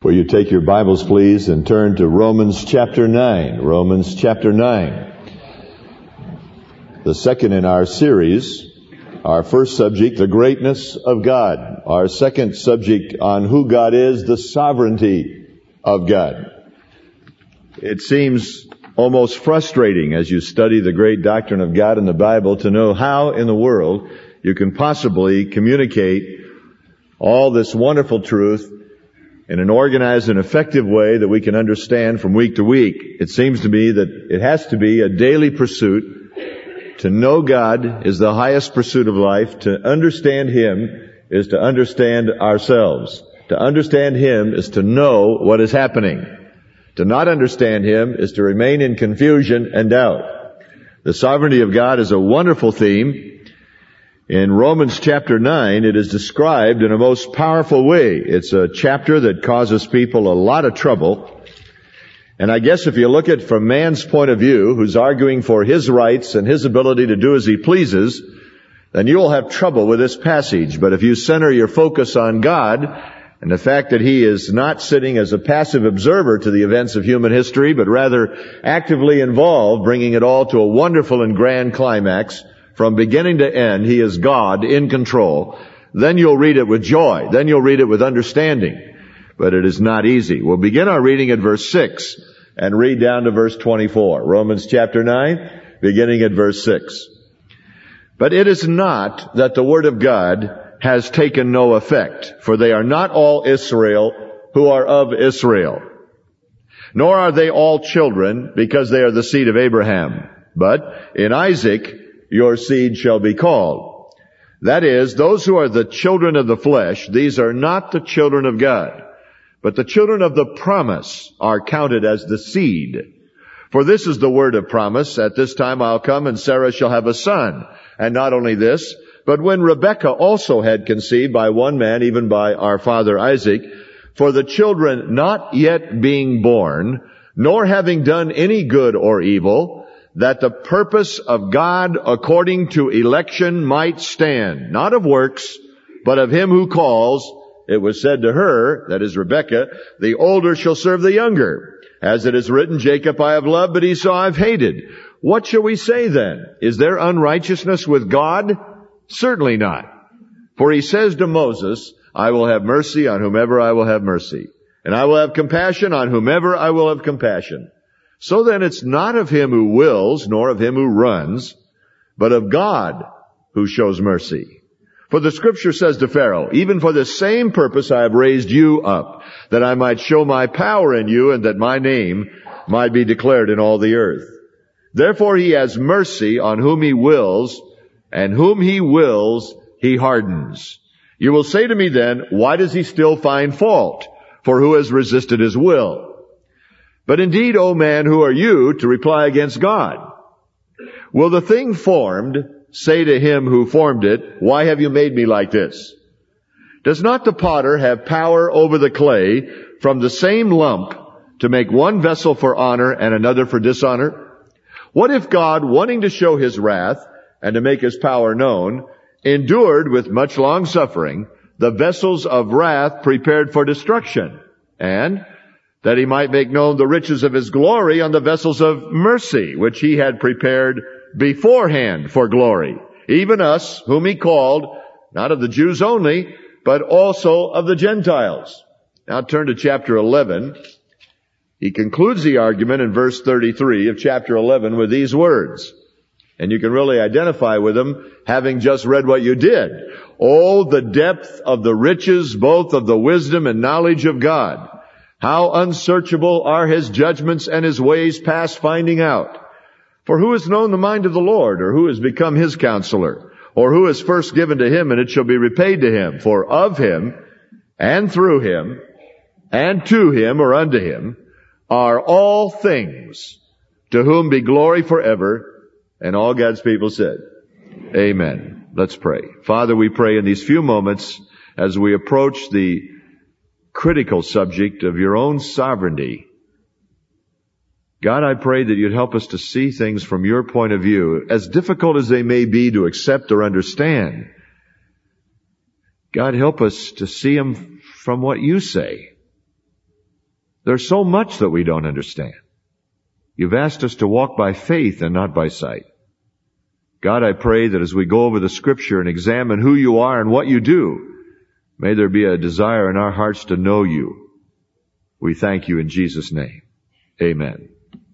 Will you take your Bibles, please, and turn to Romans chapter 9. Romans chapter 9. The second in our series. Our first subject, the greatness of God. Our second subject on who God is, the sovereignty of God. It seems almost frustrating as you study the great doctrine of God in the Bible to know how in the world you can possibly communicate all this wonderful truth in an organized and effective way that we can understand from week to week. It seems to me that it has to be a daily pursuit. To know God is the highest pursuit of life. To understand Him is to understand ourselves. To understand Him is to know what is happening. To not understand Him is to remain in confusion and doubt. The sovereignty of God is a wonderful theme. In Romans chapter 9, it is described in a most powerful way. It's a chapter that causes people a lot of trouble. And I guess if you look at it from man's point of view, who's arguing for his rights and his ability to do as he pleases, then you will have trouble with this passage. But if you center your focus on God and the fact that He is not sitting as a passive observer to the events of human history, but rather actively involved, bringing it all to a wonderful and grand climax, from beginning to end, He is God in control. Then you'll read it with joy. Then you'll read it with understanding. But it is not easy. We'll begin our reading at verse 6 and read down to verse 24. Romans chapter 9, beginning at verse 6. But it is not that the word of God has taken no effect, for they are not all Israel who are of Israel. Nor are they all children, because they are the seed of Abraham. But in Isaac your seed shall be called. That is, those who are the children of the flesh, these are not the children of God. But the children of the promise are counted as the seed. For this is the word of promise, at this time I'll come and Sarah shall have a son. And not only this, but when Rebekah also had conceived by one man, even by our father Isaac, for the children not yet being born, nor having done any good or evil, that the purpose of God according to election might stand, not of works, but of Him who calls. It was said to her, that is Rebekah, the older shall serve the younger. As it is written, Jacob I have loved, but Esau I have hated. What shall we say then? Is there unrighteousness with God? Certainly not. For He says to Moses, I will have mercy on whomever I will have mercy, and I will have compassion on whomever I will have compassion. So then it's not of him who wills, nor of him who runs, but of God who shows mercy. For the scripture says to Pharaoh, even for the same purpose I have raised you up, that I might show my power in you, and that my name might be declared in all the earth. Therefore He has mercy on whom He wills, and whom He wills He hardens. You will say to me then, why does He still find fault? For who has resisted His will? But indeed, O man, who are you to reply against God? Will the thing formed say to him who formed it, why have you made me like this? Does not the potter have power over the clay from the same lump to make one vessel for honor and another for dishonor? What if God, wanting to show His wrath and to make His power known, endured with much long suffering the vessels of wrath prepared for destruction, and that He might make known the riches of His glory on the vessels of mercy, which He had prepared beforehand for glory, even us, whom He called, not of the Jews only, but also of the Gentiles. Now turn to chapter 11. He concludes the argument in verse 33 of chapter 11 with these words. And you can really identify with them, having just read what you did. Oh, the depth of the riches, both of the wisdom and knowledge of God. How unsearchable are His judgments and His ways past finding out. For who has known the mind of the Lord, or who has become His counselor, or who is first given to Him, and it shall be repaid to Him? For of Him, and through Him, and to Him, or unto Him, are all things, to whom be glory forever. And all God's people said, Amen. Let's pray. Father, we pray in these few moments as we approach the critical subject of Your own sovereignty. God, I pray that You'd help us to see things from Your point of view, as difficult as they may be to accept or understand. God, help us to see them from what You say. There's so much that we don't understand. You've asked us to walk by faith and not by sight. God, I pray that as we go over the Scripture and examine who you are and what you do, may there be a desire in our hearts to know you. We thank you in Jesus' name. Amen.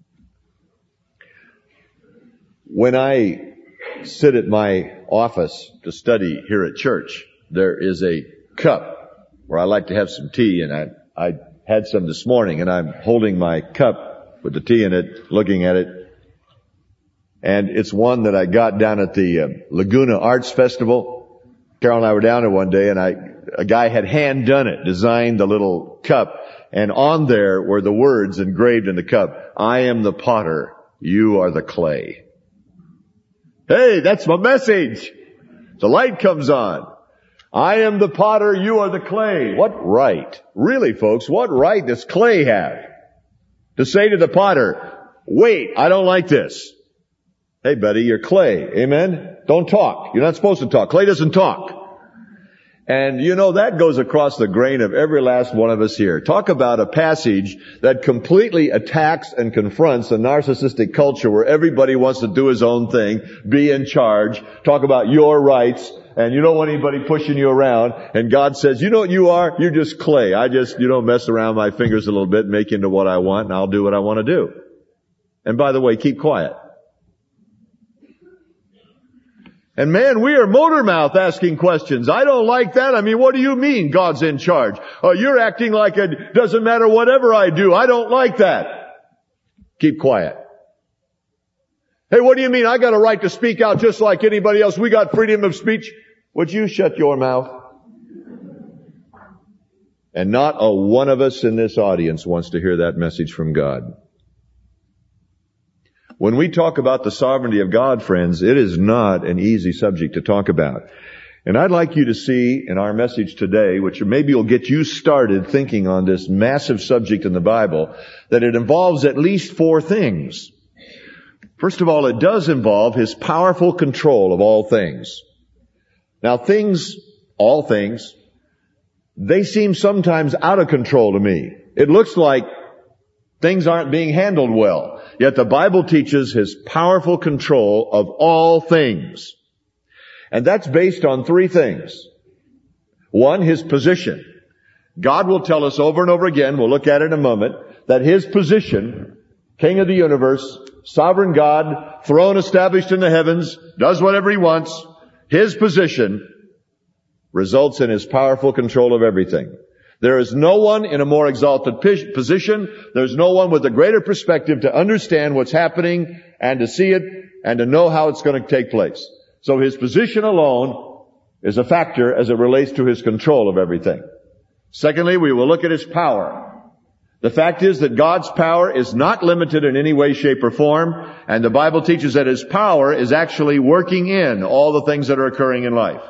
When I sit at my office to study here at church, there is a cup where I like to have some tea, and I had some this morning, and I'm holding my cup with the tea in it, looking at it. And it's one that I got down at the Laguna Arts Festival. Carol and I were down there one day, and a guy had hand done it, designed the little cup, and on there were the words engraved in the cup, "I am the potter, you are the clay." Hey, that's my message. The light comes on. I am the potter, you are the clay. What right? Really, folks, what right does clay have to say to the potter, wait, I don't like this? Hey, buddy, you're clay. Amen? Don't talk. You're not supposed to talk. Clay doesn't talk. And you know, that goes across the grain of every last one of us here. Talk about a passage that completely attacks and confronts a narcissistic culture where everybody wants to do his own thing, be in charge, talk about your rights, and you don't want anybody pushing you around. And God says, you know what you are? You're just clay. You don't mess around my fingers a little bit, make into what I want, and I'll do what I want to do. And by the way, keep quiet. And man, we are motor mouth asking questions. I don't like that. I mean, what do you mean God's in charge? Oh, you're acting like it doesn't matter whatever I do. I don't like that. Keep quiet. Hey, what do you mean I got a right to speak out just like anybody else? We got freedom of speech. Would you shut your mouth? And not a one of us in this audience wants to hear that message from God. When we talk about the sovereignty of God, friends, it is not an easy subject to talk about. And I'd like you to see in our message today, which maybe will get you started thinking on this massive subject in the Bible, that it involves at least 4 things. First of all, it does involve His powerful control of all things. Now all things, they seem sometimes out of control to me. It looks like things aren't being handled well. Yet the Bible teaches His powerful control of all things. And that's based on 3 things. 1, His position. God will tell us over and over again, we'll look at it in a moment, that His position, King of the universe, sovereign God, throne established in the heavens, does whatever He wants, His position results in His powerful control of everything. There is no one in a more exalted position. There's no one with a greater perspective to understand what's happening and to see it and to know how it's going to take place. So His position alone is a factor as it relates to His control of everything. Secondly, we will look at His power. The fact is that God's power is not limited in any way, shape, or form, and the Bible teaches that His power is actually working in all the things that are occurring in life.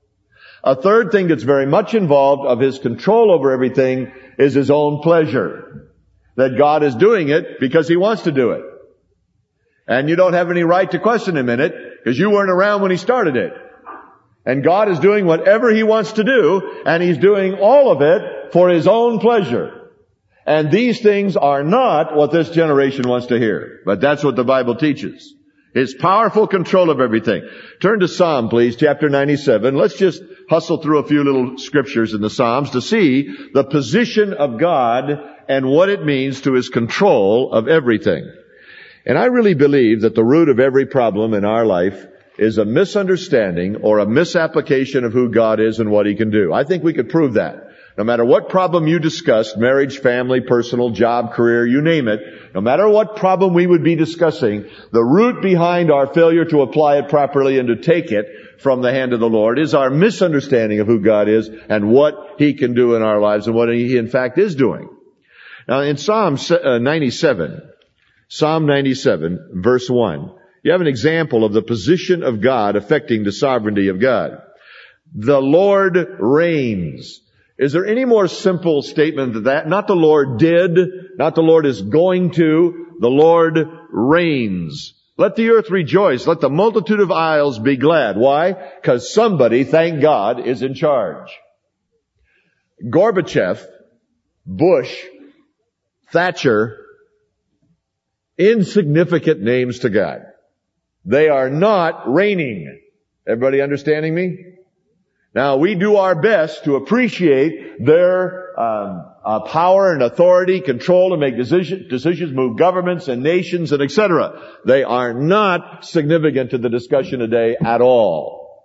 A third thing that's very much involved of His control over everything is His own pleasure. That God is doing it because He wants to do it. And you don't have any right to question Him in it because you weren't around when He started it. And God is doing whatever He wants to do, and He's doing all of it for His own pleasure. And these things are not what this generation wants to hear. But that's what the Bible teaches. His powerful control of everything. Turn to Psalm, please, chapter 97. Let's just hustle through a few little scriptures in the Psalms to see the position of God and what it means to His control of everything. And I really believe that the root of every problem in our life is a misunderstanding or a misapplication of who God is and what He can do. I think we could prove that. No matter what problem you discussed, marriage, family, personal, job, career, you name it, no matter what problem we would be discussing, the root behind our failure to apply it properly and to take it from the hand of the Lord is our misunderstanding of who God is and what He can do in our lives and what He in fact is doing. Now in Psalm 97, verse 1, you have an example of the position of God affecting the sovereignty of God. The Lord reigns. Is there any more simple statement than that? Not the Lord did, not the Lord is going to, the Lord reigns. Let the earth rejoice, let the multitude of isles be glad. Why? Because somebody, thank God, is in charge. Gorbachev, Bush, Thatcher, insignificant names to God. They are not reigning. Everybody understanding me? Now, we do our best to appreciate their power and authority, control, and make decisions, move governments and nations and etc. They are not significant to the discussion today at all.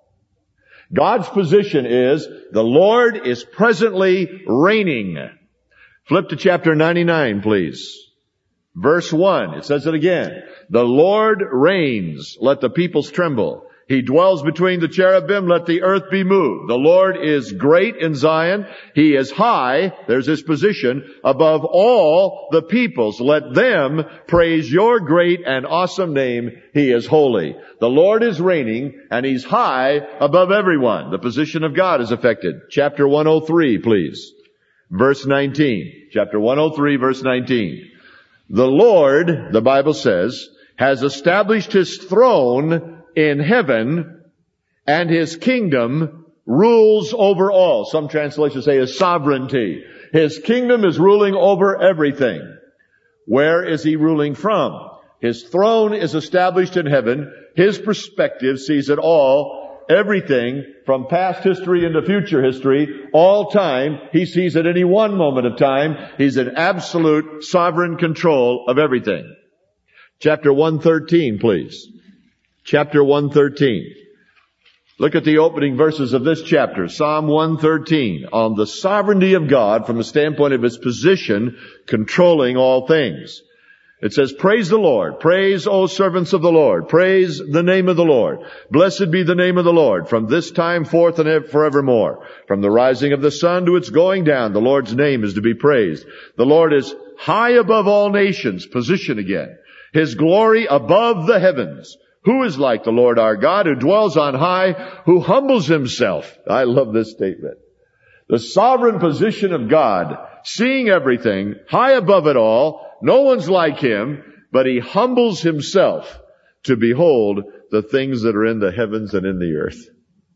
God's position is the Lord is presently reigning. Flip to chapter 99, please. Verse 1, it says it again. The Lord reigns, let the peoples tremble. He dwells between the cherubim, let the earth be moved. The Lord is great in Zion. He is high, there's his position, above all the peoples. Let them praise your great and awesome name. He is holy. The Lord is reigning, and he's high above everyone. The position of God is affected. Chapter 103, please. Verse 19. Chapter 103, verse 19. The Lord, the Bible says, has established his throne in heaven, and his kingdom rules over all. Some translations say his sovereignty. His kingdom is ruling over everything. Where is he ruling from? His throne is established in heaven. His perspective sees it all, everything from past history into future history, all time. He sees at any one moment of time. He's in absolute sovereign control of everything. Chapter 113, please. Chapter 113. Look at the opening verses of this chapter, Psalm 113, on the sovereignty of God from the standpoint of his position controlling all things. It says, praise the Lord. Praise, O servants of the Lord. Praise the name of the Lord. Blessed be the name of the Lord from this time forth and forevermore. From the rising of the sun to its going down, the Lord's name is to be praised. The Lord is high above all nations. Position again. His glory above the heavens. Who is like the Lord our God, who dwells on high, who humbles himself? I love this statement. The sovereign position of God, seeing everything, high above it all. No one's like him, but he humbles himself to behold the things that are in the heavens and in the earth.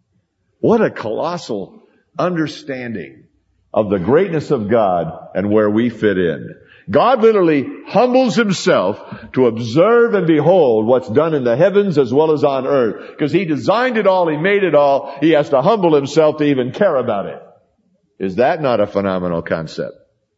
What a colossal understanding of the greatness of God and where we fit in. God literally humbles himself to observe and behold what's done in the heavens as well as on earth. Because he designed it all, he made it all, he has to humble himself to even care about it. Is that not a phenomenal concept?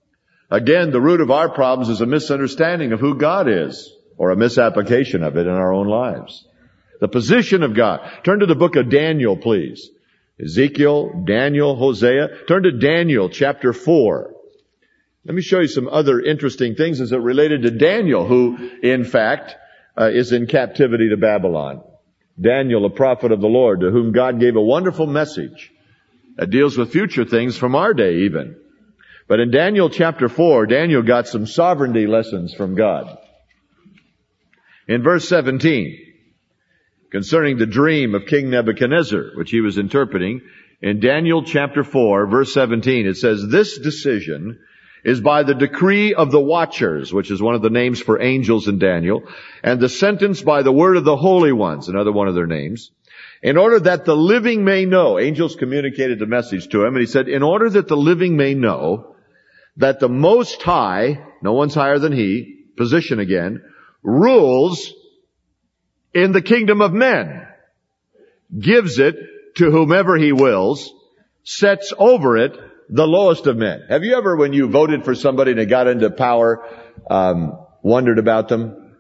Again, the root of our problems is a misunderstanding of who God is, or a misapplication of it in our own lives. The position of God. Turn to the book of Daniel, please. Ezekiel, Daniel, Hosea. Turn to Daniel chapter 4. Let me show you some other interesting things as it related to Daniel, who, in fact, is in captivity to Babylon. Daniel, a prophet of the Lord, to whom God gave a wonderful message that deals with future things from our day even. But in Daniel chapter 4, Daniel got some sovereignty lessons from God. In verse 17, concerning the dream of King Nebuchadnezzar, which he was interpreting, in Daniel chapter 4, verse 17, it says, this decision is by the decree of the watchers, which is one of the names for angels in Daniel, and the sentence by the word of the holy ones, another one of their names, in order that the living may know. Angels communicated the message to him, and he said, in order that the living may know that the Most High, no one's higher than he, position again, rules in the kingdom of men, gives it to whomever he wills, sets over it the lowest of men. Have you ever, when you voted for somebody and they got into power, wondered about them?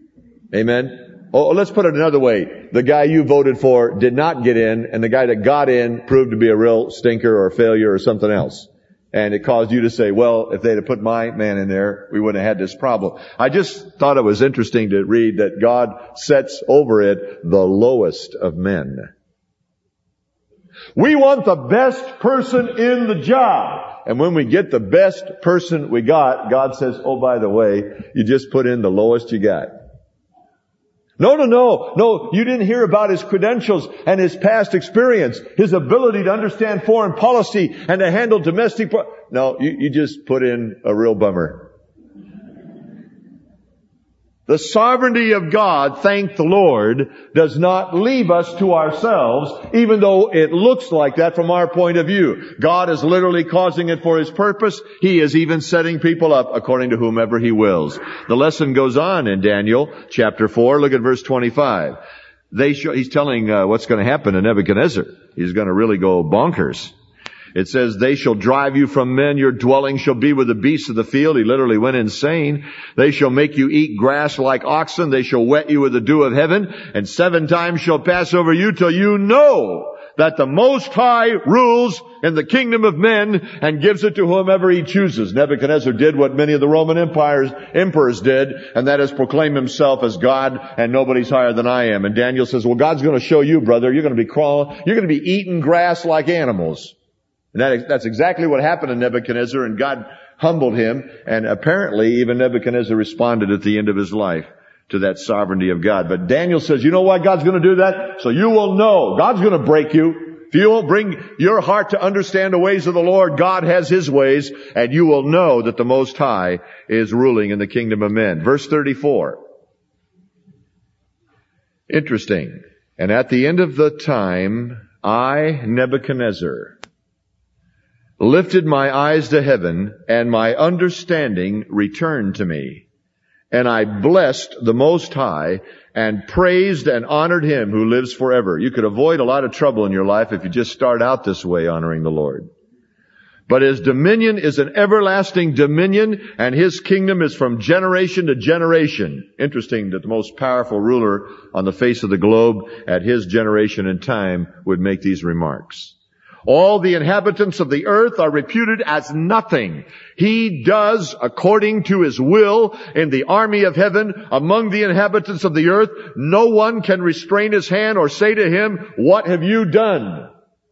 Amen? Oh, let's put it another way. The guy you voted for did not get in, and the guy that got in proved to be a real stinker or a failure or something else. And it caused you to say, well, if they'd have put my man in there, we wouldn't have had this problem. I just thought it was interesting to read that God sets over it the lowest of men. We want the best person in the job. And when we get the best person we got, God says, oh, by the way, you just put in the lowest you got. No, you didn't hear about his credentials and his past experience, his ability to understand foreign policy and to handle domestic No, you just put in a real bummer. The sovereignty of God, thank the Lord, does not leave us to ourselves, even though it looks like that from our point of view. God is literally causing it for His purpose. He is even setting people up according to whomever He wills. The lesson goes on in Daniel chapter 4. Look at verse 25. He's telling what's going to happen to Nebuchadnezzar. He's going to really go bonkers. It says, they shall drive you from men, your dwelling shall be with the beasts of the field. He literally went insane. They shall make you eat grass like oxen. They shall wet you with the dew of heaven. And 7 times shall pass over you till you know that the Most High rules in the kingdom of men and gives it to whomever He chooses. Nebuchadnezzar did what many of the Roman emperors did, and that is proclaim himself as God and nobody's higher than I am. And Daniel says, well, God's going to show you, brother. You're going to be crawling, you're going to be eating grass like animals. And that's exactly what happened to Nebuchadnezzar, and God humbled him, and apparently even Nebuchadnezzar responded at the end of his life to that sovereignty of God. But Daniel says, you know why God's going to do that? So you will know. God's going to break you. If you won't bring your heart to understand the ways of the Lord, God has His ways, and you will know that the Most High is ruling in the kingdom of men. Verse 34. Interesting. And at the end of the time, I, Nebuchadnezzar, lifted my eyes to heaven, and my understanding returned to me. And I blessed the Most High, and praised and honored Him who lives forever. You could avoid a lot of trouble in your life if you just start out this way, honoring the Lord. But His dominion is an everlasting dominion, and His kingdom is from generation to generation. Interesting that the most powerful ruler on the face of the globe at His generation and time would make these remarks. All the inhabitants of the earth are reputed as nothing. He does according to His will in the army of heaven among the inhabitants of the earth. No one can restrain His hand or say to Him, what have you done?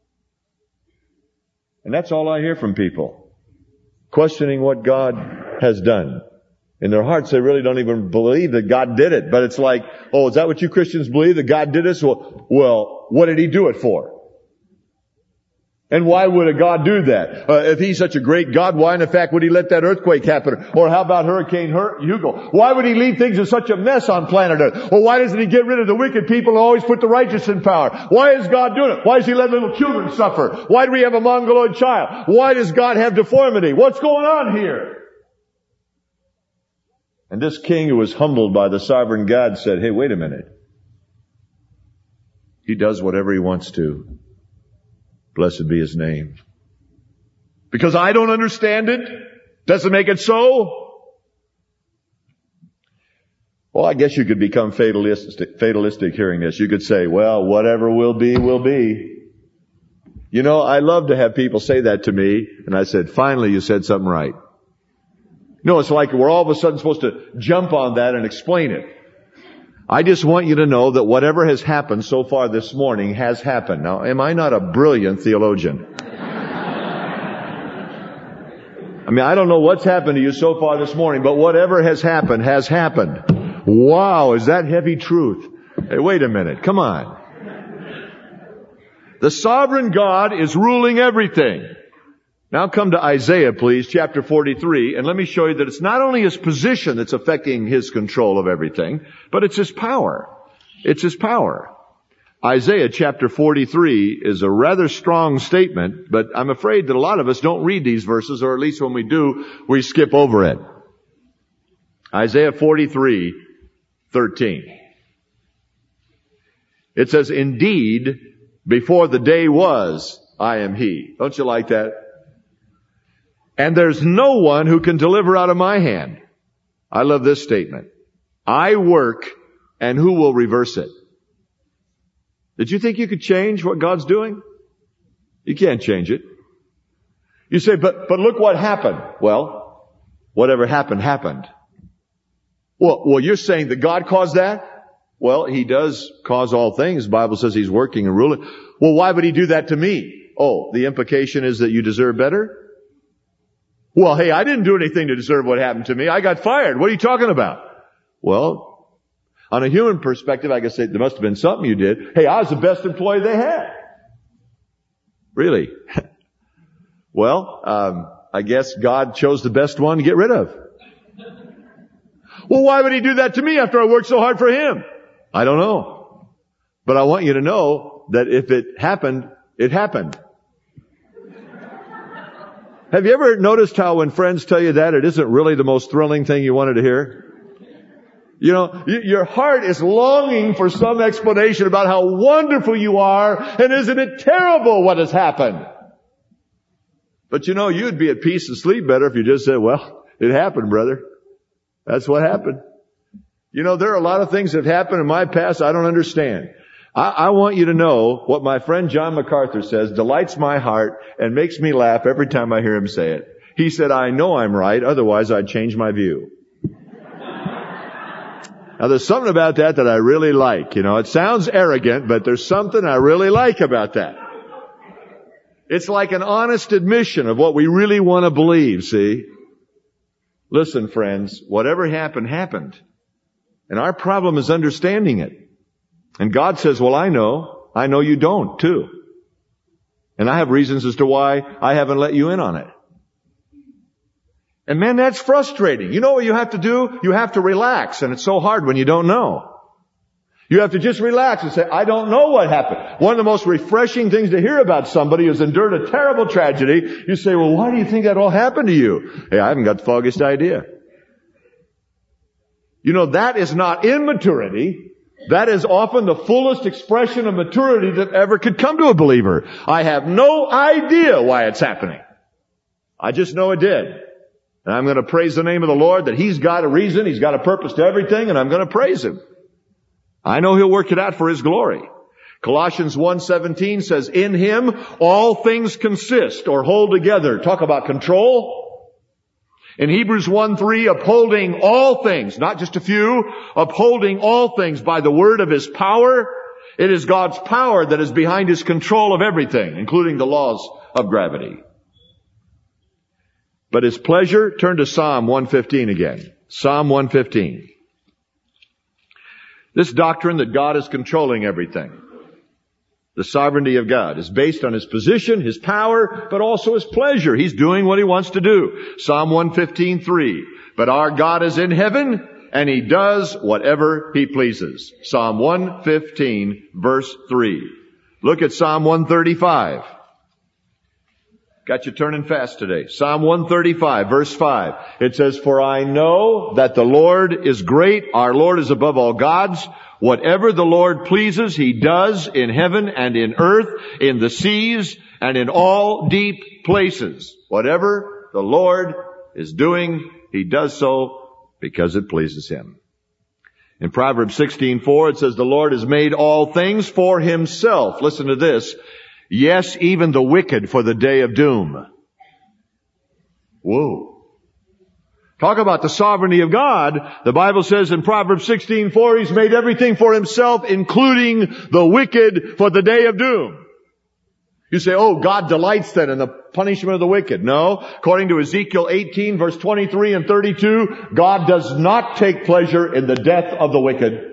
And that's all I hear from people. Questioning what God has done. In their hearts, they really don't even believe that God did it. But it's like, oh, is that what you Christians believe, that God did this? Well, what did He do it for? And why would a God do that? If He's such a great God, why in fact would He let that earthquake happen? Or how about Hurricane Hugo? Why would He leave things in such a mess on planet Earth? Or why doesn't He get rid of the wicked people and always put the righteous in power? Why is God doing it? Why does He let little children suffer? Why do we have a mongoloid child? Why does God have deformity? What's going on here? And this king who was humbled by the sovereign God said, hey, wait a minute. He does whatever He wants to. Blessed be His name. Because I don't understand it, doesn't make it so. Well, I guess you could become fatalistic hearing this. You could say, well, whatever will be, will be. You know, I love to have people say that to me, and I said, finally you said something right. No, it's like we're all of a sudden supposed to jump on that and explain it. I just want you to know that whatever has happened so far this morning has happened. Now, am I not a brilliant theologian? I mean, I don't know what's happened to you so far this morning, but whatever has happened has happened. Wow, is that heavy truth? Hey, wait a minute. Come on. The sovereign God is ruling everything. Now come to Isaiah, please, chapter 43, and let me show you that it's not only His position that's affecting His control of everything, but it's His power. It's His power. Isaiah chapter 43 is a rather strong statement, but I'm afraid that a lot of us don't read these verses, or at least when we do, we skip over it. Isaiah 43:13. It says, indeed, before the day was, I am He. Don't you like that? And there's no one who can deliver out of my hand. I love this statement. I work, and who will reverse it? Did you think you could change what God's doing? You can't change it. You say, but look what happened. Well, whatever happened, happened. Well, you're saying that God caused that? Well, He does cause all things. The Bible says He's working and ruling. Well, why would He do that to me? Oh, the implication is that you deserve better? Well, hey, I didn't do anything to deserve what happened to me. I got fired. What are you talking about? Well, on a human perspective, I could say there must have been something you did. Hey, I was the best employee they had. Really? Well, I guess God chose the best one to get rid of. Well, why would he do that to me after I worked so hard for him? I don't know. But I want you to know that if it happened, it happened. Have you ever noticed how when friends tell you that, it isn't really the most thrilling thing you wanted to hear? You know, your heart is longing for some explanation about how wonderful you are, and isn't it terrible what has happened? But you know, you'd be at peace and sleep better if you just said, well, it happened, brother. That's what happened. You know, there are a lot of things that have happened in my past I don't understand. I want you to know what my friend John MacArthur says delights my heart and makes me laugh every time I hear him say it. He said, I know I'm right, otherwise I'd change my view. Now there's something about that I really like. You know, it sounds arrogant, but there's something I really like about that. It's like an honest admission of what we really want to believe, see? Listen, friends, whatever happened, happened. And our problem is understanding it. And God says, well, I know you don't too. And I have reasons as to why I haven't let you in on it. And man, that's frustrating. You know what you have to do? You have to relax. And it's so hard when you don't know. You have to just relax and say, I don't know what happened. One of the most refreshing things to hear about somebody who's endured a terrible tragedy, you say, well, why do you think that all happened to you? Hey, I haven't got the foggiest idea. You know, that is not immaturity. That is often the fullest expression of maturity that ever could come to a believer. I have no idea why it's happening. I just know it did. And I'm going to praise the name of the Lord that He's got a reason, He's got a purpose to everything, and I'm going to praise Him. I know He'll work it out for His glory. Colossians 1:17 says, in Him all things consist or hold together. Talk about control. In Hebrews 1:3, upholding all things, not just a few, upholding all things by the word of His power. It is God's power that is behind His control of everything, including the laws of gravity. But His pleasure, turn to Psalm 115 again. Psalm 115. This doctrine that God is controlling everything, the sovereignty of God, is based on His position, His power, but also His pleasure. He's doing what He wants to do. Psalm 115:3. But our God is in heaven, and He does whatever He pleases. Psalm 115, verse 3. Look at Psalm 135. Got you turning fast today. Psalm 135, verse 5. It says, for I know that the Lord is great. Our Lord is above all gods. Whatever the Lord pleases, He does in heaven and in earth, in the seas, and in all deep places. Whatever the Lord is doing, He does so because it pleases Him. In Proverbs 16:4, it says, the Lord has made all things for Himself. Listen to this. Yes, even the wicked for the day of doom. Whoa. Talk about the sovereignty of God. The Bible says in Proverbs 16:4, He's made everything for Himself, including the wicked for the day of doom. You say, oh, God delights then in the punishment of the wicked. No. According to Ezekiel 18, verse 23 and 32, God does not take pleasure in the death of the wicked.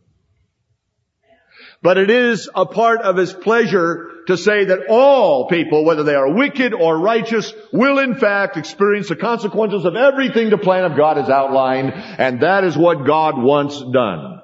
But it is a part of His pleasure to say that all people, whether they are wicked or righteous, will in fact experience the consequences of everything the plan of God has outlined, and that is what God wants done.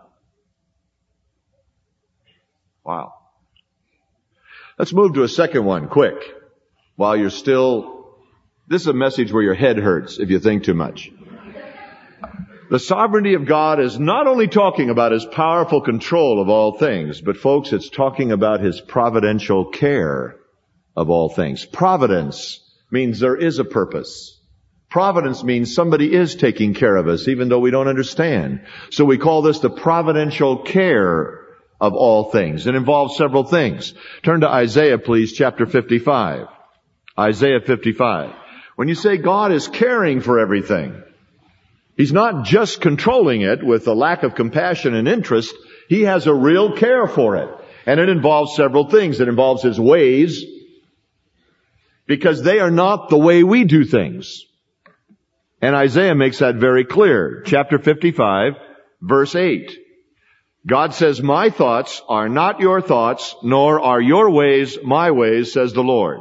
Wow. Let's move to a second one, quick, while you're still... This is a message where your head hurts if you think too much. The sovereignty of God is not only talking about His powerful control of all things, but folks, it's talking about His providential care of all things. Providence means there is a purpose. Providence means somebody is taking care of us, even though we don't understand. So we call this the providential care of all things. It involves several things. Turn to Isaiah, please, chapter 55. Isaiah 55. When you say God is caring for everything, He's not just controlling it with a lack of compassion and interest. He has a real care for it. And it involves several things. It involves His ways, because they are not the way we do things. And Isaiah makes that very clear. Chapter 55, verse 8. God says, my thoughts are not your thoughts, nor are your ways my ways, says the Lord.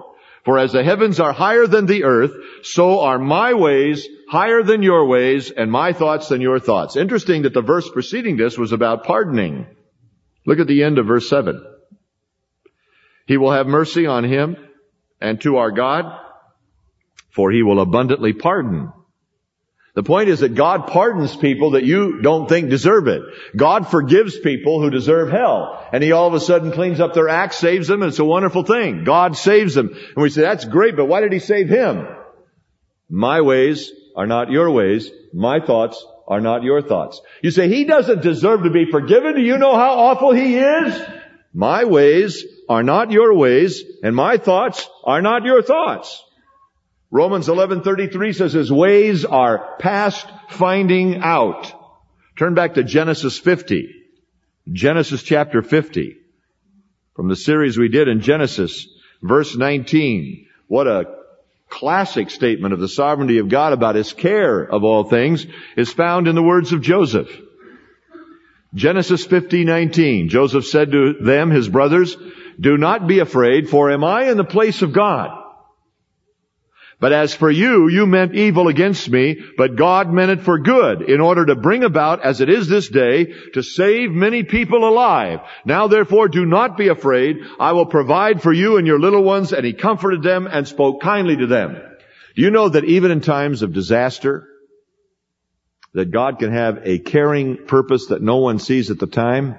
For as the heavens are higher than the earth, so are my ways higher than your ways, and my thoughts than your thoughts. Interesting that the verse preceding this was about pardoning. Look at the end of verse 7. He will have mercy on him and to our God, for he will abundantly pardon. The point is that God pardons people that you don't think deserve it. God forgives people who deserve hell. And he all of a sudden cleans up their acts, saves them, and it's a wonderful thing. God saves them. And we say, that's great, but why did he save him? My ways are not your ways. My thoughts are not your thoughts. You say, he doesn't deserve to be forgiven. Do you know how awful he is? My ways are not your ways, and my thoughts are not your thoughts. Romans 11:33 says his ways are past finding out. Turn back to Genesis 50. Genesis chapter 50. From the series we did in Genesis, verse 19. What a classic statement of the sovereignty of God about his care of all things is found in the words of Joseph. Genesis 50:19. Joseph said to them, his brothers, do not be afraid, for am I in the place of God? But as for you, you meant evil against me, but God meant it for good, in order to bring about, as it is this day, to save many people alive. Now therefore do not be afraid. I will provide for you and your little ones. And he comforted them and spoke kindly to them. Do you know that even in times of disaster, that God can have a caring purpose that no one sees at the time?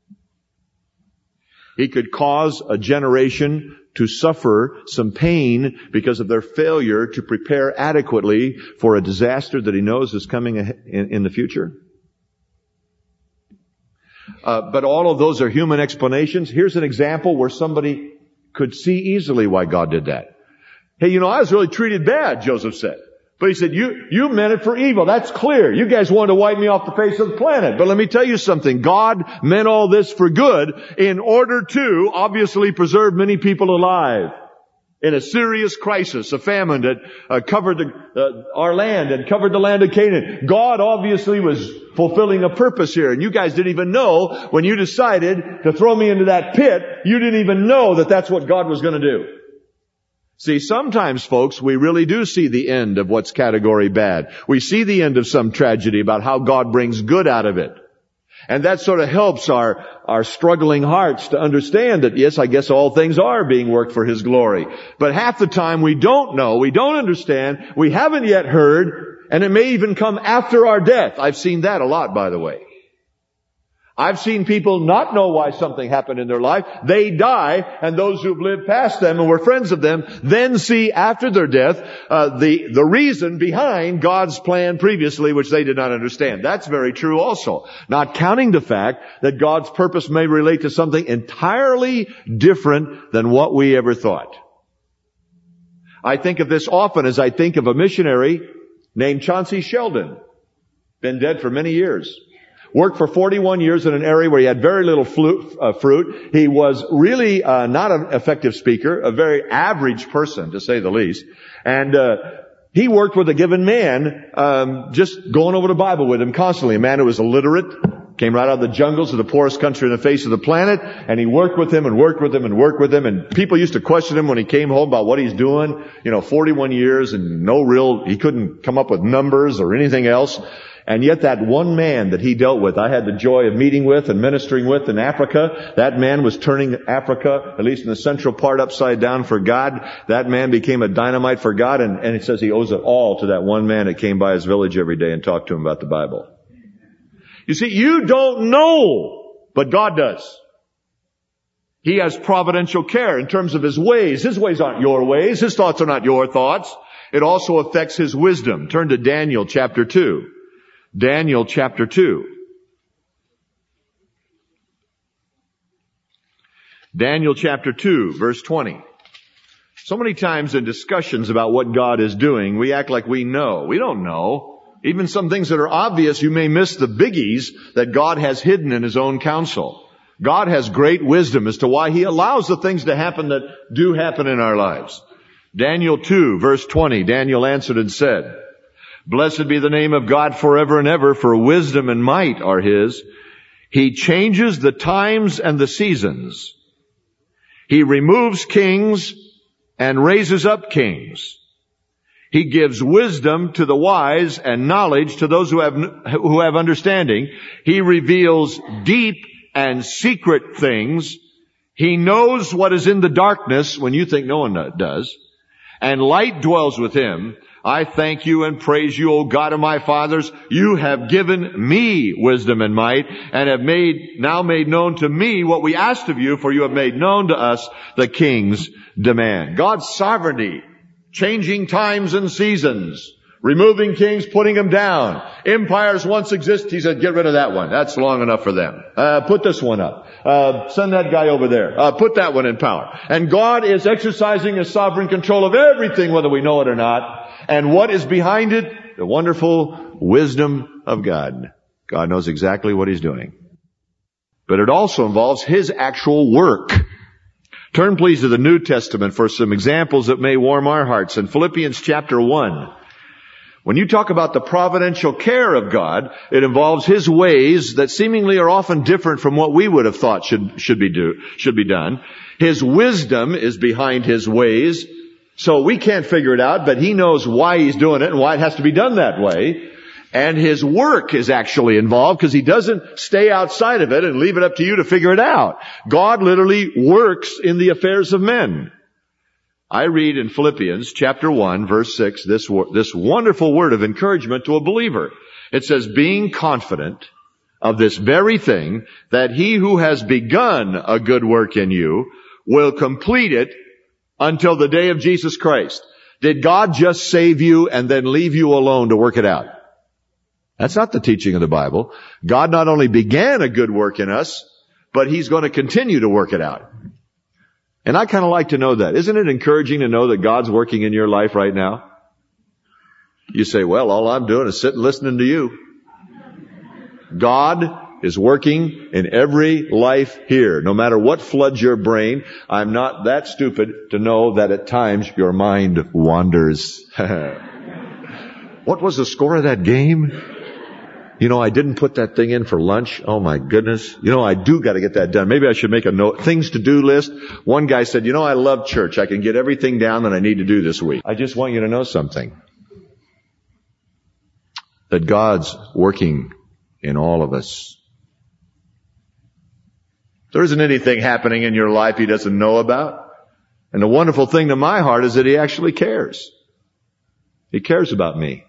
He could cause a generation to suffer some pain because of their failure to prepare adequately for a disaster that he knows is coming in the future. But all of those are human explanations. Here's an example where somebody could see easily why God did that. Hey, I was really treated bad, Joseph said. But he said, you meant it for evil. That's clear. You guys wanted to wipe me off the face of the planet. But let me tell you something. God meant all this for good in order to obviously preserve many people alive. In a serious crisis, a famine that covered our land and covered the land of Canaan. God obviously was fulfilling a purpose here. And you guys didn't even know when you decided to throw me into that pit, you didn't even know that that's what God was going to do. See, sometimes, folks, we really do see the end of what's category bad. We see the end of some tragedy about how God brings good out of it. And that sort of helps our struggling hearts to understand that, yes, I guess all things are being worked for his glory. But half the time we don't know, we don't understand, we haven't yet heard, and it may even come after our death. I've seen that a lot, by the way. I've seen people not know why something happened in their life. They die, and those who've lived past them and were friends of them then see after their death the reason behind God's plan previously, which they did not understand. That's very true also. Not counting the fact that God's purpose may relate to something entirely different than what we ever thought. I think of this often as I think of a missionary named Chauncey Sheldon. Been dead for many years. Worked for 41 years in an area where he had very little fruit. He was really not an effective speaker, a very average person, to say the least. And he worked with a given man, just going over the Bible with him constantly. A man who was illiterate, came right out of the jungles of the poorest country on the face of the planet, and he worked with him and worked with him and worked with him. And people used to question him when he came home about what he's doing. 41 years and he couldn't come up with numbers or anything else. And yet that one man that he dealt with, I had the joy of meeting with and ministering with in Africa. That man was turning Africa, at least in the central part, upside down for God. That man became a dynamite for God, and it says he owes it all to that one man that came by his village every day and talked to him about the Bible. You see, you don't know, but God does. He has providential care in terms of his ways. His ways aren't your ways. His thoughts are not your thoughts. It also affects his wisdom. Turn to Daniel chapter 2. Daniel chapter 2. Daniel chapter 2, verse 20. So many times in discussions about what God is doing, we act like we know. We don't know. Even some things that are obvious, you may miss the biggies that God has hidden in his own counsel. God has great wisdom as to why he allows the things to happen that do happen in our lives. Daniel 2, verse 20. Daniel answered and said, Blessed be the name of God forever and ever, for wisdom and might are his. He changes the times and the seasons. He removes kings and raises up kings. He gives wisdom to the wise and knowledge to those who have understanding. He reveals deep and secret things. He knows what is in the darkness when you think no one does. And light dwells with him. I thank you and praise you, O God of my fathers. You have given me wisdom and might, and have now made known to me what we asked of you, for you have made known to us the king's demand. God's sovereignty, changing times and seasons, removing kings, putting them down. Empires once exist. He said, get rid of that one. That's long enough for them. Put this one up. Send that guy over there. Put that one in power. And God is exercising His sovereign control of everything, whether we know it or not. And what is behind it? The wonderful wisdom of God. God knows exactly what He's doing. But it also involves His actual work. Turn please to the New Testament for some examples that may warm our hearts. In Philippians chapter 1, when you talk about the providential care of God, it involves His ways that seemingly are often different from what we would have thought should be done. His wisdom is behind His ways, so we can't figure it out, but He knows why He's doing it and why it has to be done that way. And His work is actually involved because He doesn't stay outside of it and leave it up to you to figure it out. God literally works in the affairs of men. I read in Philippians chapter 1, verse 6, this wonderful word of encouragement to a believer. It says, being confident of this very thing, that He who has begun a good work in you will complete it until the day of Jesus Christ. Did God just save you and then leave you alone to work it out? That's not the teaching of the Bible. God not only began a good work in us, but He's going to continue to work it out. And I kind of like to know that. Isn't it encouraging to know that God's working in your life right now? You say, well, all I'm doing is sitting listening to you. God is working in every life here. No matter what floods your brain, I'm not that stupid to know that at times your mind wanders. What was the score of that game? I didn't put that thing in for lunch. Oh my goodness. I do got to get that done. Maybe I should make a note, things to do list. One guy said, I love church. I can get everything down that I need to do this week. I just want you to know something. That God's working in all of us. There isn't anything happening in your life He doesn't know about. And the wonderful thing to my heart is that He actually cares. He cares about me.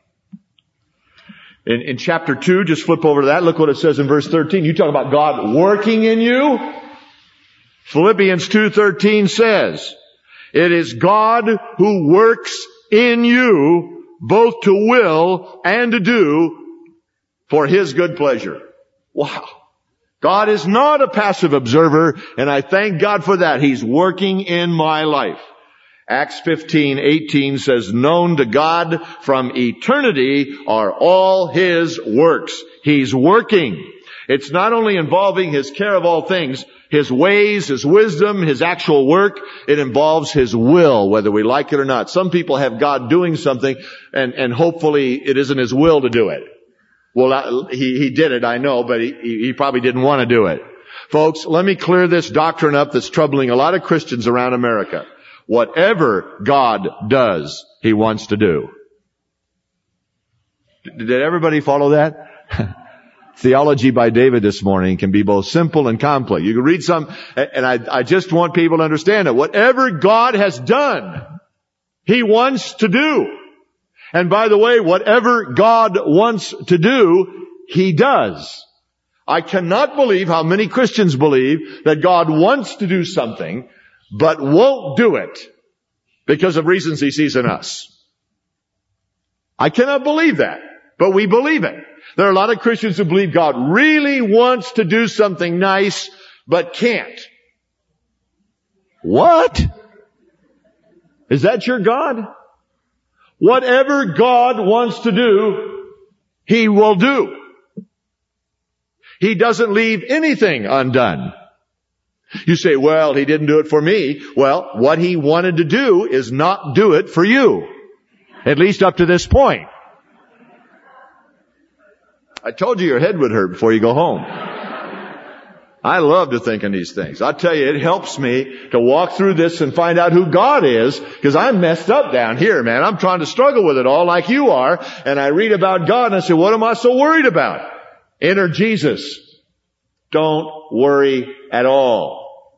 In chapter 2, just flip over to that. Look what it says in verse 13. You talk about God working in you. Philippians 2:13 says, it is God who works in you both to will and to do for His good pleasure. Wow. God is not a passive observer, and I thank God for that. He's working in my life. Acts 15:18 says, known to God from eternity are all His works. He's working. It's not only involving His care of all things, His ways, His wisdom, His actual work. It involves His will, whether we like it or not. Some people have God doing something, and hopefully it isn't His will to do it. Well, he did it, I know, but he probably didn't want to do it. Folks, let me clear this doctrine up that's troubling a lot of Christians around America. Whatever God does, He wants to do. Did everybody follow that? Theology by David this morning can be both simple and complex. You can read some, and I just want people to understand that whatever God has done, He wants to do. And by the way, whatever God wants to do, He does. I cannot believe how many Christians believe that God wants to do something, but won't do it because of reasons He sees in us. I cannot believe that, but we believe it. There are a lot of Christians who believe God really wants to do something nice, but can't. What? Is that your God? Whatever God wants to do, He will do. He doesn't leave anything undone. You say, well, He didn't do it for me. Well, what He wanted to do is not do it for you. At least up to this point. I told you your head would hurt before you go home. I love to think in these things. I tell you, it helps me to walk through this and find out who God is, because I'm messed up down here, man. I'm trying to struggle with it all like you are. And I read about God and I say, what am I so worried about? Enter Jesus. Don't worry at all.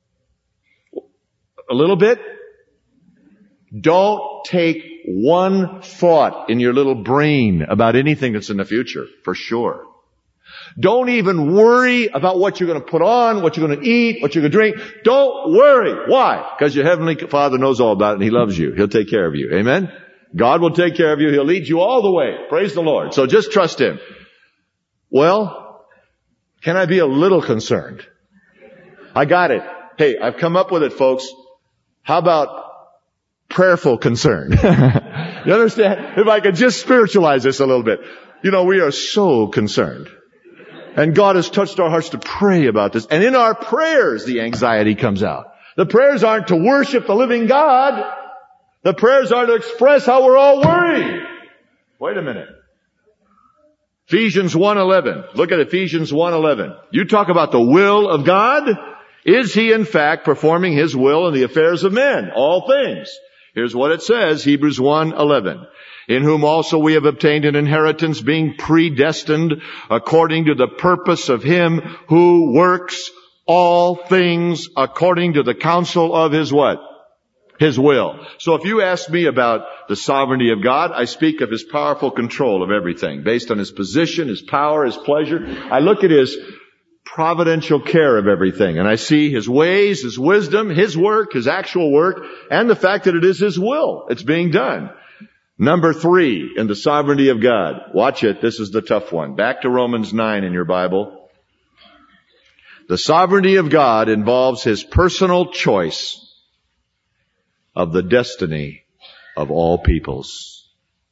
A little bit? Don't take one thought in your little brain about anything that's in the future, for sure. Don't even worry about what you're going to put on, what you're going to eat, what you're going to drink. Don't worry. Why? Because your Heavenly Father knows all about it and He loves you. He'll take care of you. Amen? God will take care of you. He'll lead you all the way. Praise the Lord. So just trust Him. Well, can I be a little concerned? I got it. Hey, I've come up with it, folks. How about prayerful concern? You understand? If I could just spiritualize this a little bit. You know, we are so concerned. And God has touched our hearts to pray about this. And in our prayers, the anxiety comes out. The prayers aren't to worship the living God. The prayers are to express how we're all worried. Wait a minute. Ephesians 1:11. Look at Ephesians 1:11. You talk about the will of God. Is He in fact performing His will in the affairs of men? All things. Here's what it says, Hebrews 1:11. In whom also we have obtained an inheritance, being predestined according to the purpose of Him who works all things according to the counsel of His what? His will. So if you ask me about the sovereignty of God, I speak of His powerful control of everything, based on His position, His power, His pleasure. I look at His providential care of everything, and I see His ways, His wisdom, His work, His actual work, and the fact that it is His will. It's being done. Number 3, in the sovereignty of God. Watch it. This is the tough one. Back to Romans 9 in your Bible. The sovereignty of God involves His personal choice of the destiny of all peoples.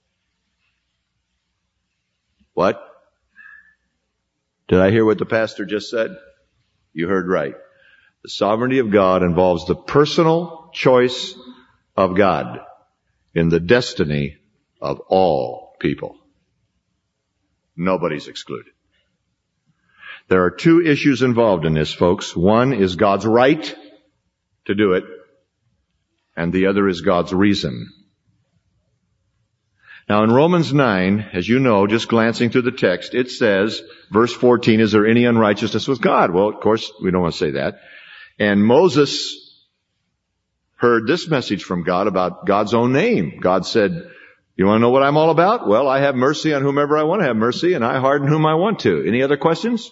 What? Did I hear what the pastor just said? You heard right. The sovereignty of God involves the personal choice of God in the destiny of all people. Nobody's excluded. There are 2 issues involved in this, folks. One is God's right to do it, and the other is God's reason. Now in Romans 9, as you know, just glancing through the text, it says, verse 14, is there any unrighteousness with God? Well, of course, we don't want to say that. And Moses heard this message from God about God's own name. God said, you want to know what I'm all about? Well, I have mercy on whomever I want to have mercy, and I harden whom I want to. Any other questions?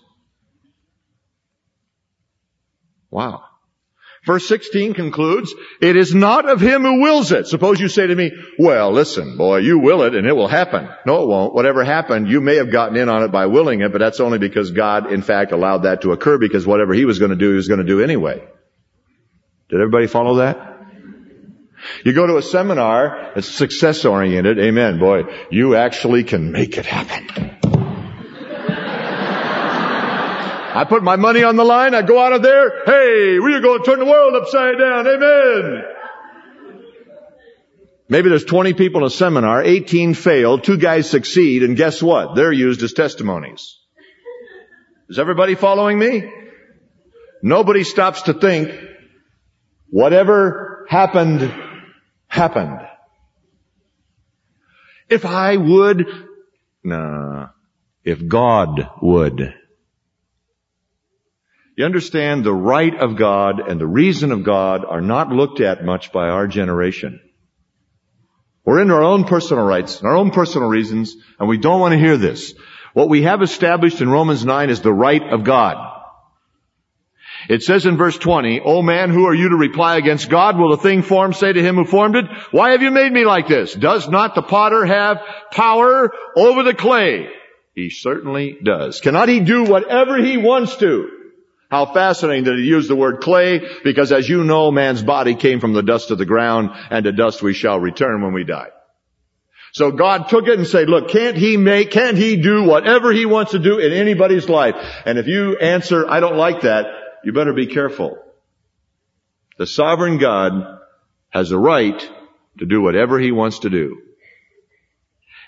Wow. Verse 16 concludes, it is not of him who wills it. Suppose you say to me, well, listen, boy, you will it and it will happen. No, it won't. Whatever happened, you may have gotten in on it by willing it, but that's only because God, in fact, allowed that to occur, because whatever He was going to do, He was going to do anyway. Did everybody follow that? You go to a seminar that's success-oriented. Amen. Boy, you actually can make it happen. I put my money on the line. I go out of there. Hey, we are going to turn the world upside down. Amen. Maybe there's 20 people in a seminar. 18 fail. 2 guys succeed. And guess what? They're used as testimonies. Is everybody following me? Nobody stops to think, whatever happened, happened. If I would, if God would. You understand, the right of God and the reason of God are not looked at much by our generation. We're into our own personal rights and our own personal reasons, and we don't want to hear this. What we have established in Romans 9 is the right of God. It says in verse 20, O man, who are you to reply against God? Will the thing formed say to him who formed it, why have you made me like this? Does not the potter have power over the clay? He certainly does. Cannot he do whatever he wants to? How fascinating that he used the word clay, because as you know, man's body came from the dust of the ground, and to dust we shall return when we die. So God took it and said, look, can't he do whatever he wants to do in anybody's life? And if you answer, I don't like that, you better be careful. The sovereign God has a right to do whatever he wants to do.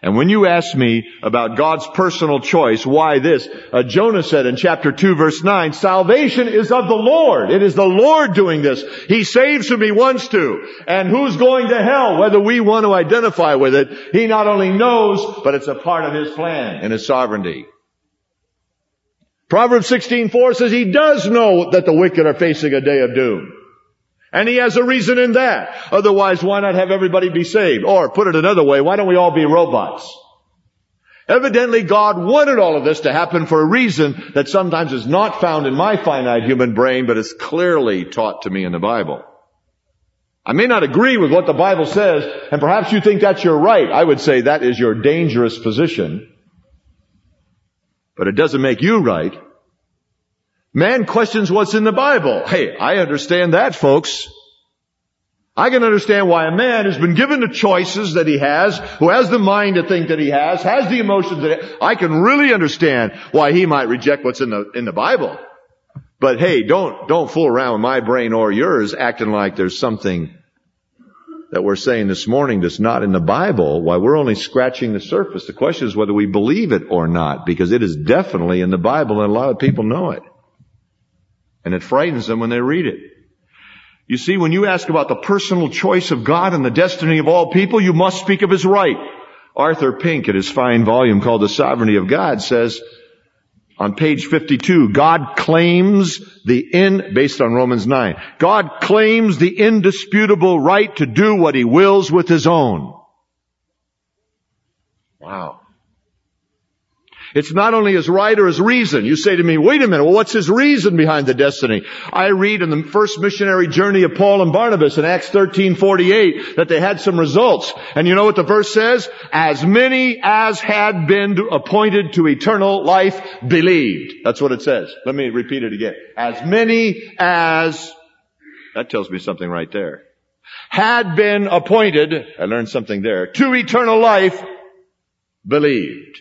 And when you ask me about God's personal choice, why this? Jonah said in chapter 2 verse 9, salvation is of the Lord. It is the Lord doing this. He saves whom He wants to. And who's going to hell, whether we want to identify with it, He not only knows, but it's a part of His plan and His sovereignty. Proverbs 16:4 says He does know that the wicked are facing a day of doom. And He has a reason in that. Otherwise, why not have everybody be saved? Or, put it another way, why don't we all be robots? Evidently, God wanted all of this to happen for a reason that sometimes is not found in my finite human brain, but is clearly taught to me in the Bible. I may not agree with what the Bible says, and perhaps you think that's your right. I would say that is your dangerous position. But it doesn't make you right. Man questions what's in the Bible. Hey, I understand that, folks. I can understand why a man has been given the choices that he has, who has the mind to think that he has the emotions that I can really understand why he might reject what's in the Bible. But hey, don't fool around with my brain or yours acting like there's something that we're saying this morning that's not in the Bible, while we're only scratching the surface. The question is whether we believe it or not, because it is definitely in the Bible and a lot of people know it. And it frightens them when they read it. You see, when you ask about the personal choice of God and the destiny of all people, you must speak of His right. Arthur Pink, in his fine volume called The Sovereignty of God, says on page 52, God claims based on Romans 9, God claims the indisputable right to do what He wills with His own. Wow. It's not only His right or His reason. You say to me, wait a minute, well, what's His reason behind the destiny? I read in the first missionary journey of Paul and Barnabas in Acts 13:48 that they had some results. And you know what the verse says? As many as had been appointed to eternal life believed. That's what it says. Let me repeat it again. As many as, that tells me something right there, had been appointed, I learned something there, to eternal life believed.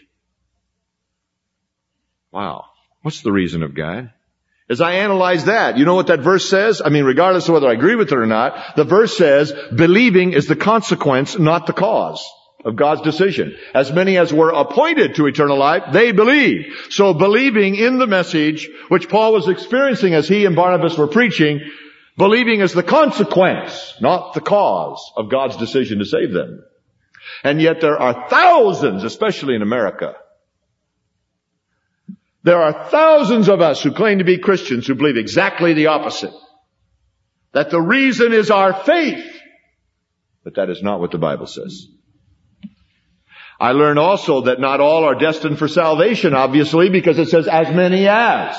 Wow. What's the reason of God? As I analyze that, you know what that verse says? I mean, regardless of whether I agree with it or not, the verse says, believing is the consequence, not the cause of God's decision. As many as were appointed to eternal life, they believed. So believing in the message, which Paul was experiencing as he and Barnabas were preaching, believing is the consequence, not the cause of God's decision to save them. And yet there are thousands, especially in America, there are thousands of us who claim to be Christians who believe exactly the opposite. That the reason is our faith. But that is not what the Bible says. I learned also that not all are destined for salvation, obviously, because it says as many as.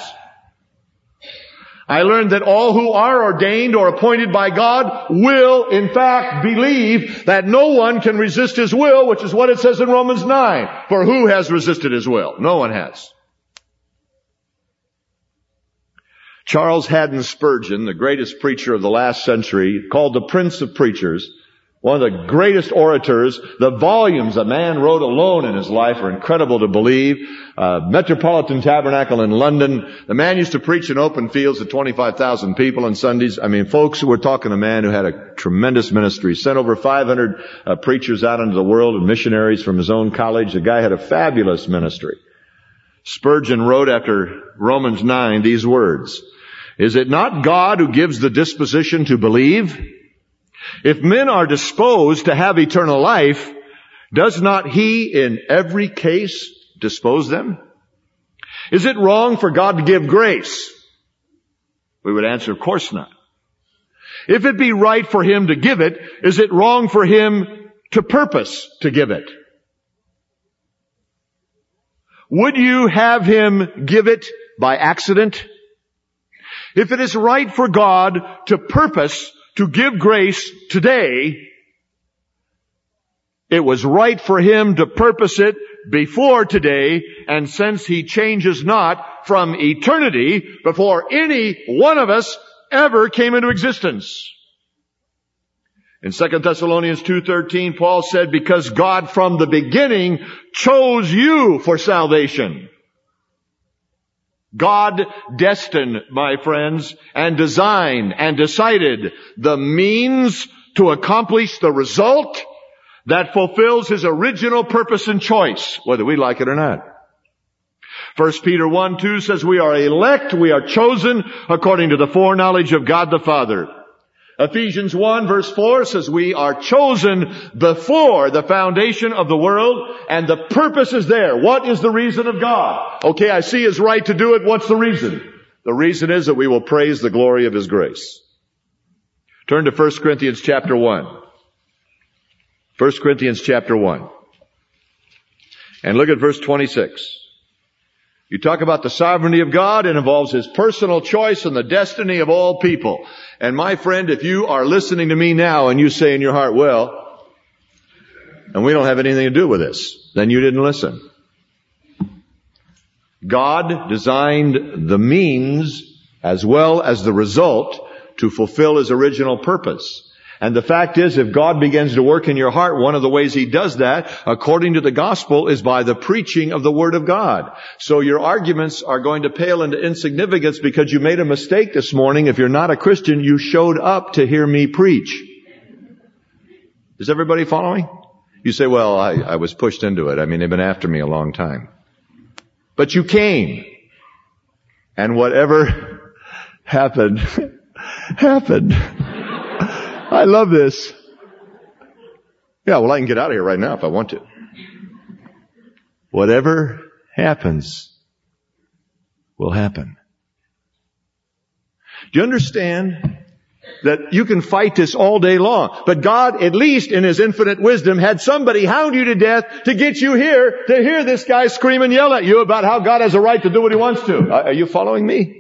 I learned that all who are ordained or appointed by God will, in fact, believe that no one can resist His will, which is what it says in Romans 9. For who has resisted His will? No one has. Charles Haddon Spurgeon, the greatest preacher of the last century, called the Prince of Preachers, one of the greatest orators. The volumes a man wrote alone in his life are incredible to believe. Metropolitan Tabernacle in London. The man used to preach in open fields to 25,000 people on Sundays. I mean, folks, we're talking a man who had a tremendous ministry. Sent over 500 preachers out into the world and missionaries from his own college. The guy had a fabulous ministry. Spurgeon wrote after Romans 9 these words. Is it not God who gives the disposition to believe? If men are disposed to have eternal life, does not He in every case dispose them? Is it wrong for God to give grace? We would answer, of course not. If it be right for Him to give it, is it wrong for Him to purpose to give it? Would you have Him give it by accident? If it is right for God to purpose to give grace today, it was right for Him to purpose it before today, and since He changes not from eternity, before any one of us ever came into existence. In 2 Thessalonians 2:13, Paul said, because God from the beginning chose you for salvation. God destined, my friends, and designed and decided the means to accomplish the result that fulfills His original purpose and choice, whether we like it or not. 1 Peter 1:2 says we are elect, we are chosen according to the foreknowledge of God the Father. Ephesians 1 verse 4 says we are chosen before the foundation of the world, and the purpose is there. What is the reason of God? Okay, I see His right to do it. What's the reason? The reason is that we will praise the glory of His grace. Turn to 1 Corinthians chapter 1. 1 Corinthians chapter 1. And look at verse 26. You talk about the sovereignty of God. It involves His personal choice and the destiny of all people. And my friend, if you are listening to me now and you say in your heart, well, and we don't have anything to do with this, then you didn't listen. God designed the means as well as the result to fulfill His original purpose. And the fact is, if God begins to work in your heart, one of the ways He does that, according to the gospel, is by the preaching of the Word of God. So your arguments are going to pale into insignificance because you made a mistake this morning. If you're not a Christian, you showed up to hear me preach. Is everybody following? You say, well, I was pushed into it. I mean, they've been after me a long time. But you came. And whatever happened, happened. I love this. Yeah, well, I can get out of here right now if I want to. Whatever happens will happen. Do you understand that you can fight this all day long? But God, at least in His infinite wisdom, had somebody hound you to death to get you here to hear this guy scream and yell at you about how God has a right to do what He wants to. Are you following me?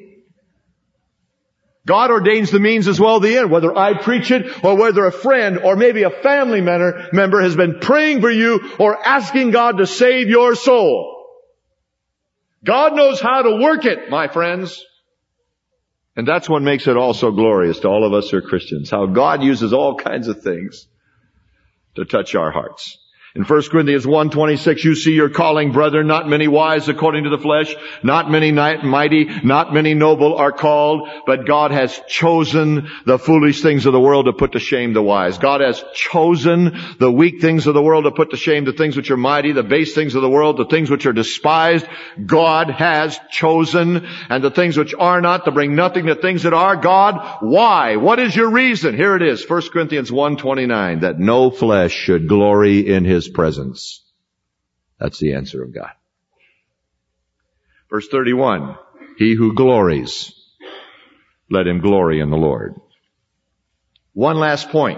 God ordains the means as well the end, whether I preach it or whether a friend or maybe a family member has been praying for you or asking God to save your soul. God knows how to work it, my friends. And that's what makes it all so glorious to all of us who are Christians, how God uses all kinds of things to touch our hearts. In 1 Corinthians 1:26, you see your calling, brethren, not many wise according to the flesh, not many mighty, not many noble are called, but God has chosen the foolish things of the world to put to shame the wise. God has chosen the weak things of the world to put to shame the things which are mighty, the base things of the world, the things which are despised. God has chosen, and the things which are not to bring nothing to things that are. God, why? What is your reason? Here it is, 1 Corinthians 1:29, that no flesh should glory in His presence. That's the answer of God. Verse 31, he who glories, let him glory in the Lord. One last point.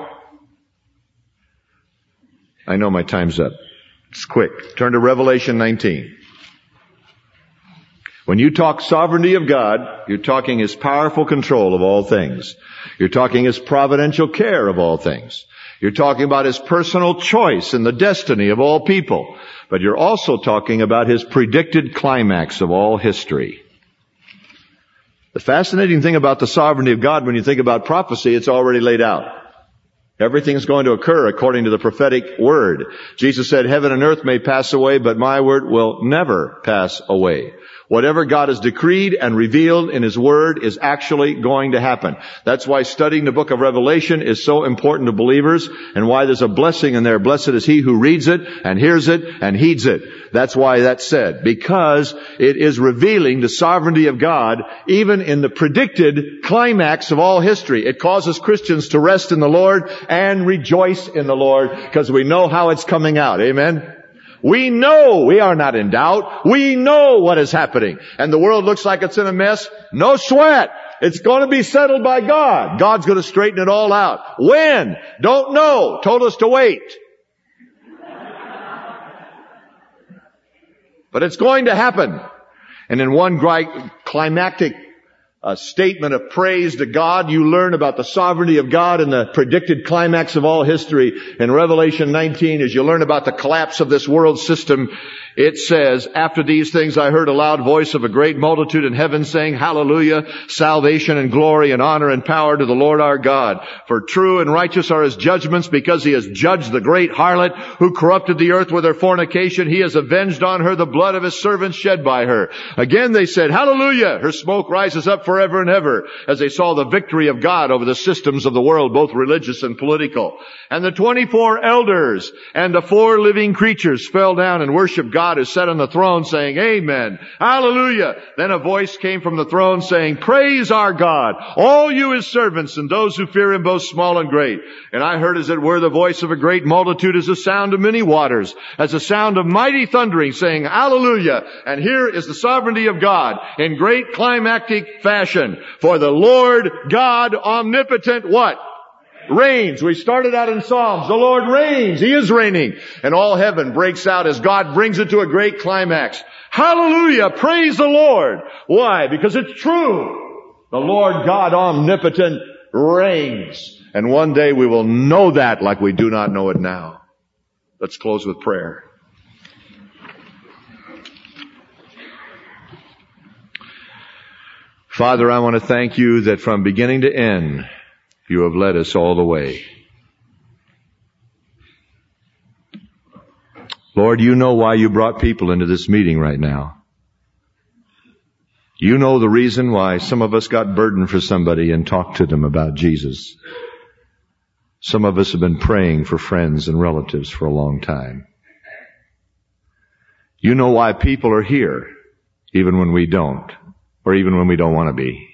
I know my time's up. It's quick. Turn to Revelation 19. When you talk sovereignty of God, you're talking His powerful control of all things. You're talking His providential care of all things. You're talking about His personal choice and the destiny of all people. But you're also talking about His predicted climax of all history. The fascinating thing about the sovereignty of God, when you think about prophecy, it's already laid out. Everything's going to occur according to the prophetic word. Jesus said, heaven and earth may pass away, but my word will never pass away. Whatever God has decreed and revealed in His Word is actually going to happen. That's why studying the book of Revelation is so important to believers, and why there's a blessing in there. Blessed is he who reads it and hears it and heeds it. That's why that's said. Because it is revealing the sovereignty of God even in the predicted climax of all history. It causes Christians to rest in the Lord and rejoice in the Lord because we know how it's coming out. Amen? We know, we are not in doubt. We know what is happening. And the world looks like it's in a mess. No sweat. It's going to be settled by God. God's going to straighten it all out. When? Don't know. Told us to wait. But it's going to happen. And in one climactic statement of praise to God, you learn about the sovereignty of God and the predicted climax of all history in Revelation 19. As you learn about the collapse of this world system It says, after these things I heard a loud voice of a great multitude in heaven saying, Hallelujah, salvation and glory and honor and power to the Lord our God. For true and righteous are his judgments, because he has judged the great harlot who corrupted the earth with her fornication. He has avenged on her the blood of his servants shed by her. Again they said, Hallelujah, her smoke rises up forever and ever, as they saw the victory of God over the systems of the world, both religious and political. And the 24 elders and the 4 living creatures fell down and worshiped God who sat on the throne, saying, Amen. Hallelujah. Then a voice came from the throne saying, Praise our God, all you his servants, and those who fear him, both small and great. And I heard as it were the voice of a great multitude, as the sound of many waters, as the sound of mighty thundering, saying, Hallelujah. And here is the sovereignty of God in great climactic fashion. For the Lord God omnipotent, what? Reigns. We started out in Psalms. The Lord reigns. He is reigning. And all heaven breaks out as God brings it to a great climax. Hallelujah. Praise the Lord. Why? Because it's true. The Lord God omnipotent reigns. And one day we will know that like we do not know it now. Let's close with prayer. Father, I want to thank you that from beginning to end, you have led us all the way. Lord, you know why you brought people into this meeting right now. You know the reason why some of us got burdened for somebody and talked to them about Jesus. Some of us have been praying for friends and relatives for a long time. You know why people are here, even when we don't, or even when we don't want to be.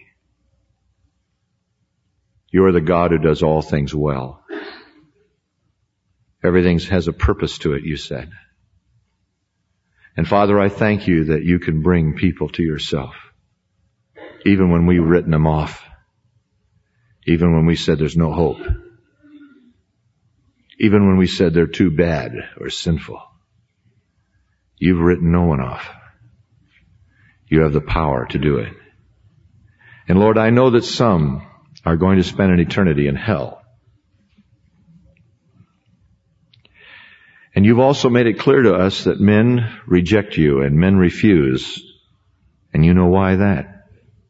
You are the God who does all things well. Everything has a purpose to it, you said. And Father, I thank you that you can bring people to yourself, even when we've written them off, even when we said there's no hope, even when we said they're too bad or sinful. You've written no one off. You have the power to do it. And Lord, I know that some are going to spend an eternity in hell. And you've also made it clear to us that men reject you and men refuse. And you know why that.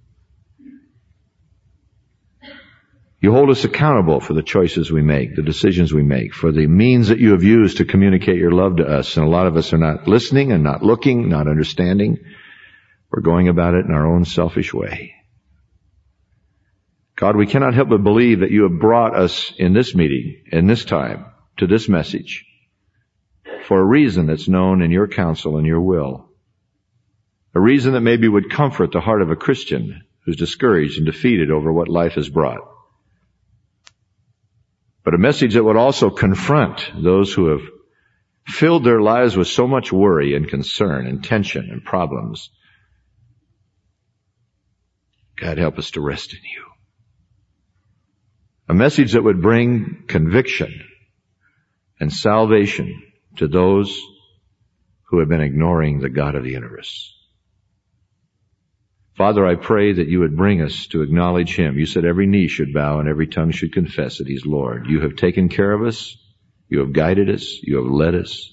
You hold us accountable for the choices we make, the decisions we make, for the means that you have used to communicate your love to us. And a lot of us are not listening and not looking, not understanding. We're going about it in our own selfish way. God, we cannot help but believe that you have brought us in this meeting, in this time, to this message, for a reason that's known in your counsel and your will. A reason that maybe would comfort the heart of a Christian who's discouraged and defeated over what life has brought. But a message that would also confront those who have filled their lives with so much worry and concern and tension and problems. God, help us to rest in you. A message that would bring conviction and salvation to those who have been ignoring the God of the universe. Father, I pray that you would bring us to acknowledge him. You said every knee should bow and every tongue should confess that he's Lord. You have taken care of us. You have guided us. You have led us.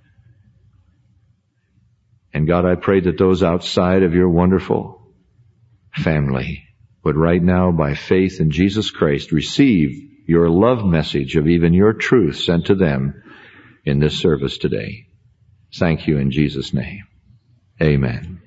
And God, I pray that those outside of your wonderful family would right now, by faith in Jesus Christ, receive your love message of even your truth sent to them in this service today. Thank you in Jesus' name. Amen.